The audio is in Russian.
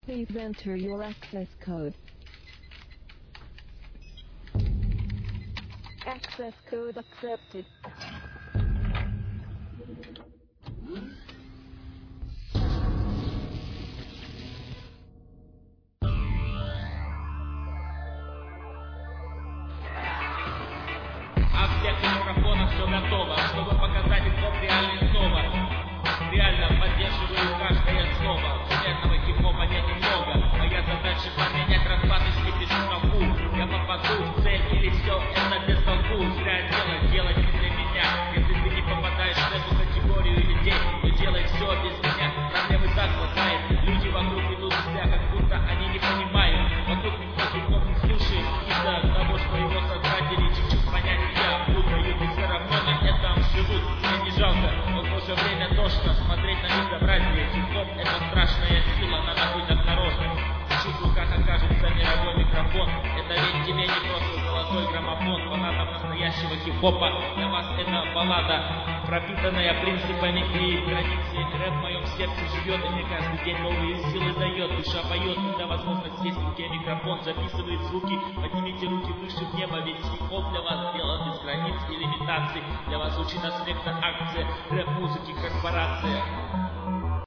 Please enter your access code. Access code accepted. А в всех микрофонах все готово, чтобы показать хип-хоп реальный снова. Реально поддерживаю каждое слово. Вселенного хип-хопа нету много. Моя задача поменять раскладочки, пишу толпу. Я попаду в цель или все это без толку. Зря делать не для меня. Если ты не попадаешь в эту категорию людей, то делай все без меня. Проблемы так хватает. Люди вокруг идут себя, как будто они не понимают. Вокруг никто хип-хоп не слушает из-за того, что его создатели чуть-чуть понятия путают. И все равно на этом живут. Мне не жалко, но в то же время тошно смотреть на безобразие. Хип-хоп — это страшная сила, надо быть осторожным. В чьих руках окажется мировой микрофон. Это ведь тебе не просто золотой граммофон. Фанатам настоящего хип-хопа для вас это баллада, пропитанная принципами и границей. Рэп в моем сердце живет, и мне каждый день новые силы дает. Душа поет, когда возможность есть в руке микрофон. Записывает звуки, поднимите руки выше в небо. Ведь хип-хоп для вас сделан без границ и лимитаций. Для вас звучит аспекта акция, рэп-музыки корпорация.